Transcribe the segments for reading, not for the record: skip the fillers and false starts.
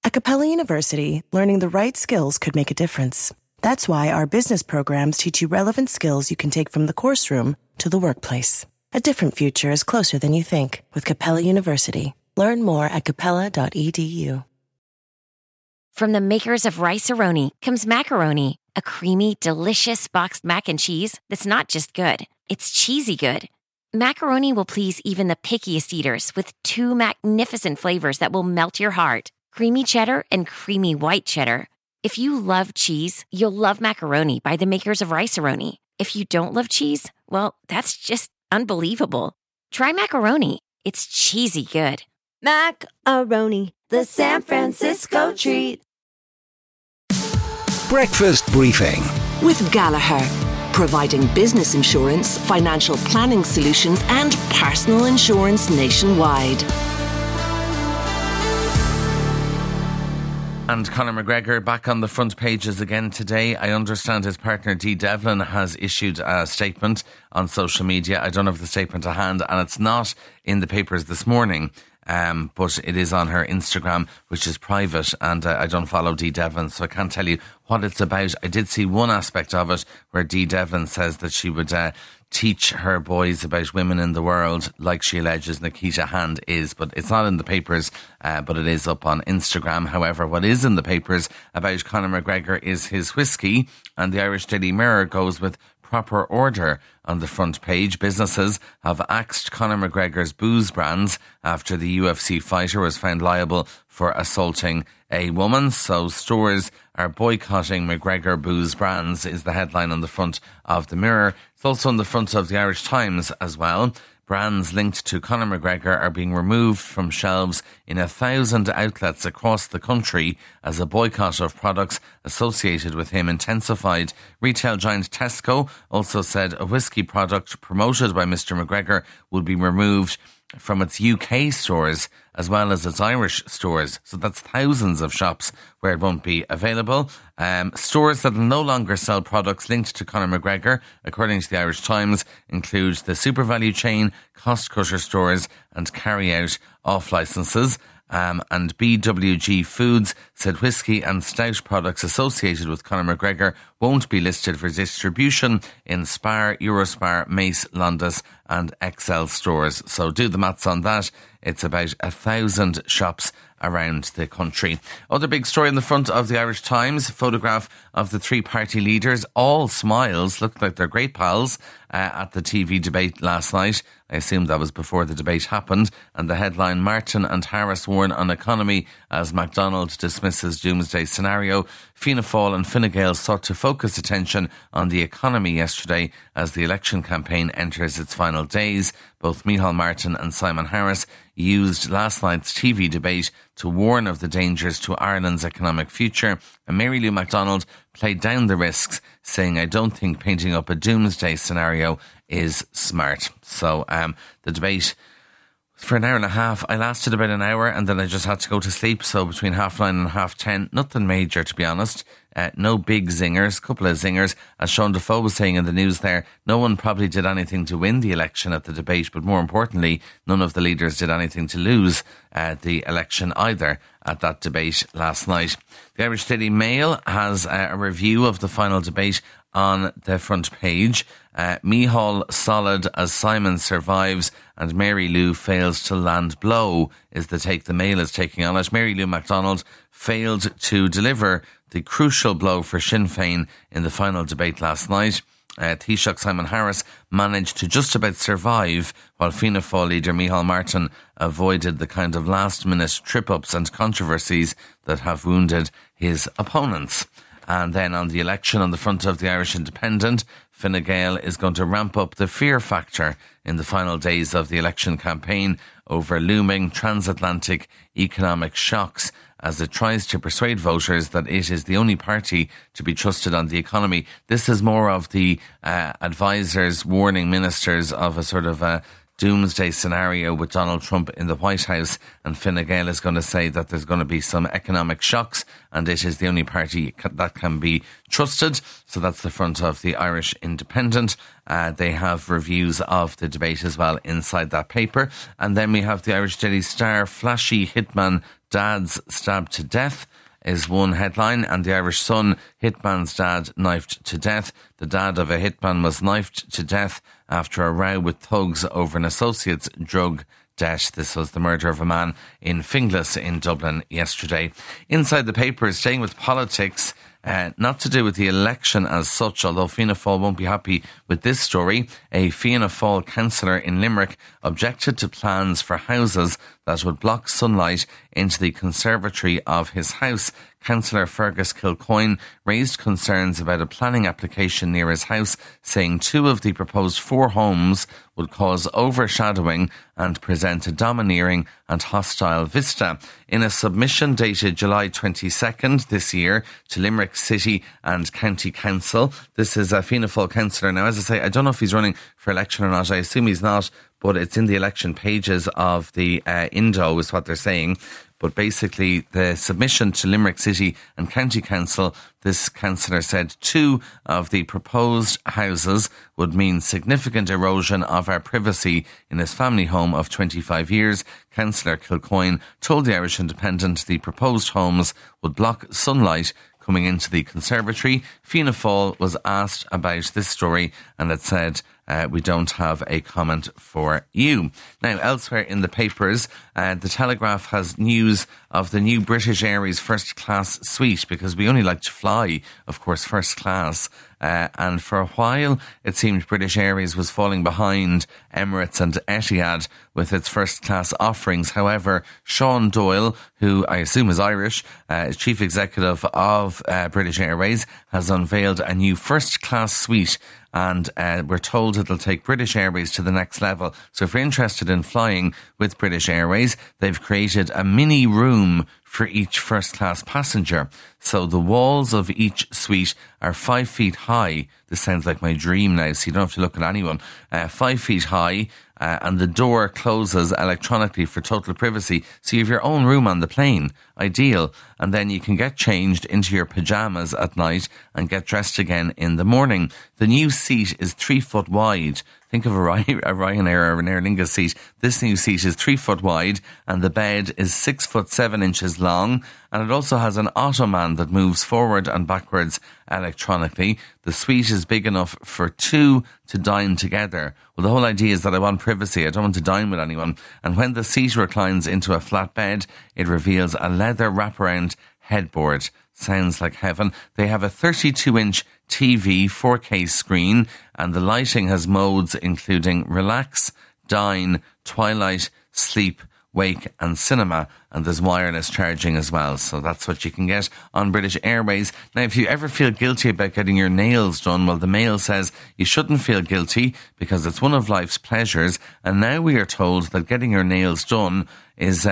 At Capella University, learning the right skills could make a difference. That's why our business programs teach you relevant skills you can take from the course room to the workplace. A different future is closer than you think with Capella University. Learn more at capella.edu. From the makers of Rice-A-Roni comes Macaroni, a creamy, delicious boxed mac and cheese that's not just good, it's cheesy good. Macaroni will please even the pickiest eaters with 2 magnificent flavors that will melt your heart. Creamy cheddar and creamy white cheddar. If you love cheese, you'll love Macaroni by the makers of Rice-A-Roni. If you don't love cheese, well, that's just unbelievable. Try Macaroni. It's cheesy good. Macaroni, the San Francisco treat. Breakfast Briefing with Gallagher, providing business insurance, financial planning solutions and personal insurance nationwide. And Conor McGregor back on the front pages again today. I understand his partner Dee Devlin has issued a statement on social media. I don't have the statement to hand and it's not in the papers this morning. But it is on her Instagram, which is private, and I don't follow Dee Devlin, so I can't tell you what it's about. I did see one aspect of it where Dee Devlin says that she would teach her boys about women in the world, like she alleges Nikita Hand is, but it's not in the papers, but it is up on Instagram. However, what is in the papers about Conor McGregor is his whiskey, and the Irish Daily Mirror goes with proper order on the front page. Businesses have axed Conor McGregor's booze brands after the UFC fighter was found liable for assaulting a woman. So stores are boycotting McGregor booze brands is the headline on the front of the Mirror. It's also on the front of the Irish Times as well. Brands linked to Conor McGregor are being removed from shelves in 1,000 outlets across the country as a boycott of products associated with him intensified. Retail giant Tesco also said a whiskey product promoted by Mr McGregor would be removed from its UK stores as well as its Irish stores. So that's thousands of shops where it won't be available. Stores that will no longer sell products linked to Conor McGregor, according to the Irish Times, include the SuperValu chain, Cost Cutter stores and carry-out off-licences. And BWG Foods said whiskey and stout products associated with Conor McGregor won't be listed for distribution in Spar, Eurospar, Mace, Londis and XL stores. So do the maths on that. It's about 1,000 shops around the country. Other big story in the front of the Irish Times, photograph of the 3 party leaders, all smiles, looked like they're great pals at the TV debate last night. I assume that was before the debate happened. And the headline, Martin and Harris warn on economy as MacDonald dismisses doomsday scenario. Fianna Fáil and Fine Gael sought to focus attention on the economy yesterday as the election campaign enters its final days. Both Micheál Martin and Simon Harris used last night's TV debate to warn of the dangers to Ireland's economic future. And Mary Lou McDonald played down the risks, saying, I don't think painting up a doomsday scenario is smart. So the debate for an hour and a half. I lasted about an hour and then I just had to go to sleep. So between 9:30 and 10:30, nothing major to be honest. No big zingers, couple of zingers. As Sean Defoe was saying in the news there, no one probably did anything to win the election at the debate, but more importantly, none of the leaders did anything to lose the election either at that debate last night. The Irish Daily Mail has a review of the final debate on the front page. Micheál solid as Simon survives and Mary Lou fails to land blow is the take the Mail is taking on it. Mary Lou McDonald failed to deliver the crucial blow for Sinn Féin in the final debate last night. Taoiseach Simon Harris managed to just about survive, while Fianna Fáil leader Micheál Martin avoided the kind of last-minute trip-ups and controversies that have wounded his opponents. And then on the election on the front of the Irish Independent, Fine Gael is going to ramp up the fear factor in the final days of the election campaign over looming transatlantic economic shocks as it tries to persuade voters that it is the only party to be trusted on the economy. This is more of the advisors warning ministers of a sort of a doomsday scenario with Donald Trump in the White House, and Fine Gael is going to say that there's going to be some economic shocks and it is the only party that can be trusted. So that's the front of the Irish Independent. They have reviews of the debate as well inside that paper. And then we have the Irish Daily Star, flashy hitman dads stabbed to death is one headline, and the Irish Sun, hitman's dad knifed to death. The dad of a hitman was knifed to death after a row with thugs over an associate's drug debt. This was the murder of a man in Finglas in Dublin yesterday. Inside the paper, staying with politics, not to do with the election as such, although Fianna Fáil won't be happy with this story. A Fianna Fáil councillor in Limerick objected to plans for houses that would block sunlight into the conservatory of his house. Councillor Fergus Kilcoyne raised concerns about a planning application near his house, saying 2 of the proposed 4 homes would cause overshadowing and present a domineering and hostile vista. In a submission dated July 22nd this year to Limerick City and County Council, this is a Fianna Fáil councillor. Now, as I say, I don't know if he's running for election or not. I assume he's not, but it's in the election pages of the Indo is what they're saying. But basically, the submission to Limerick City and County Council, this councillor said 2 of the proposed houses would mean significant erosion of our privacy in his family home of 25 years. Councillor Kilcoyne told the Irish Independent the proposed homes would block sunlight coming into the conservatory. Fianna Fáil was asked about this story and it said, we don't have a comment for you. Now, elsewhere in the papers, the Telegraph has news of the new British Airways first class suite, because we only like to fly, of course, first class. And for a while, it seemed British Airways was falling behind Emirates and Etihad with its first class offerings. However, Sean Doyle, who I assume is Irish, is chief executive of British Airways, has unveiled a new first class suite. And we're told it'll take British Airways to the next level. So if you're interested in flying with British Airways, they've created a mini room for each first-class passenger. So the walls of each suite are 5 feet high. This sounds like my dream now, so you don't have to look at anyone. 5 feet high, and the door closes electronically for total privacy. So you have your own room on the plane. Ideal. And then you can get changed into your pyjamas at night and get dressed again in the morning. The new seat is 3 foot wide. Think of a Ryanair or an Aer Lingus seat. This new seat is 3 foot wide and the bed is 6 foot 7 inches long. And it also has an ottoman that moves forward and backwards electronically. The suite is big enough for 2 to dine together. Well, the whole idea is that I want privacy. I don't want to dine with anyone. And when the seat reclines into a flat bed, it reveals a leather wraparound headboard. Sounds like heaven. They have a 32-inch TV 4K screen, and the lighting has modes including relax, dine, twilight, sleep, wake and cinema, and there's wireless charging as well. So that's what you can get on British Airways. Now, if you ever feel guilty about getting your nails done, well, the Mail says you shouldn't feel guilty because it's one of life's pleasures. And now we are told that getting your nails done is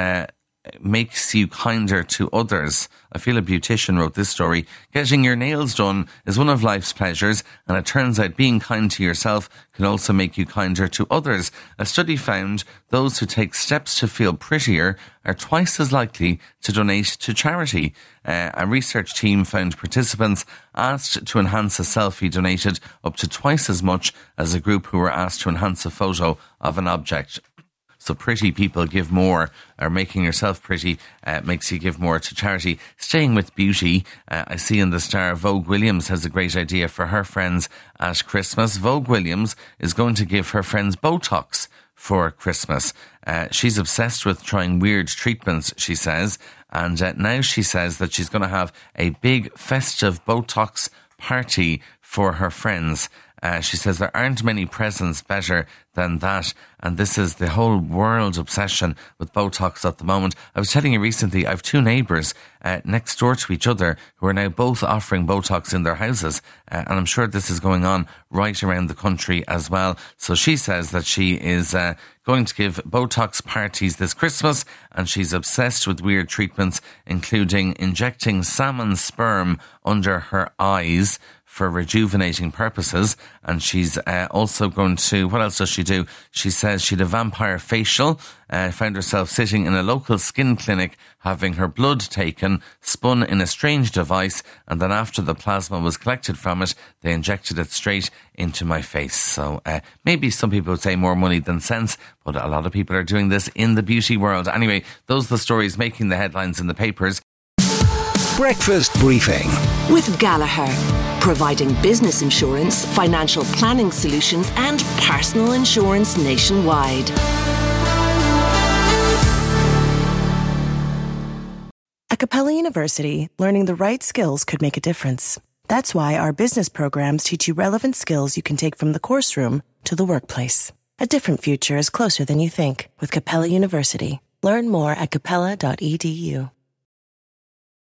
makes you kinder to others. I feel a beautician wrote this story. Getting your nails done is one of life's pleasures, and it turns out being kind to yourself can also make you kinder to others. A study found those who take steps to feel prettier are twice as likely to donate to charity. A research team found participants asked to enhance a selfie donated up to twice as much as a group who were asked to enhance a photo of an object. So pretty people give more, or making yourself pretty makes you give more to charity. Staying with beauty, I see in the Star, Vogue Williams has a great idea for her friends at Christmas. Vogue Williams is going to give her friends Botox for Christmas. She's obsessed with trying weird treatments, she says, and now she says that she's going to have a big festive Botox party for her friends. She says there aren't many presents better than that, and this is the whole world's obsession with Botox at the moment. I was telling you recently, I have 2 neighbours next door to each other who are now both offering Botox in their houses, and I'm sure this is going on right around the country as well. So she says that she is going to give Botox parties this Christmas, and she's obsessed with weird treatments, including injecting salmon sperm under her eyes for rejuvenating purposes. And she's also going to, what else does she do? She says she had a vampire facial, found herself sitting in a local skin clinic having her blood taken, spun in a strange device, and then after the plasma was collected from it, they injected it straight into my face. So maybe some people would say more money than sense, but a lot of people are doing this in the beauty world. Anyway, those are the stories making the headlines in the papers. Breakfast briefing with Gallagher, providing business insurance, financial planning solutions and personal insurance nationwide. At Capella University, learning the right skills could make a difference. That's why our business programs teach you relevant skills you can take from the course room to the workplace. A different future is closer than you think with Capella University. Learn more at capella.edu.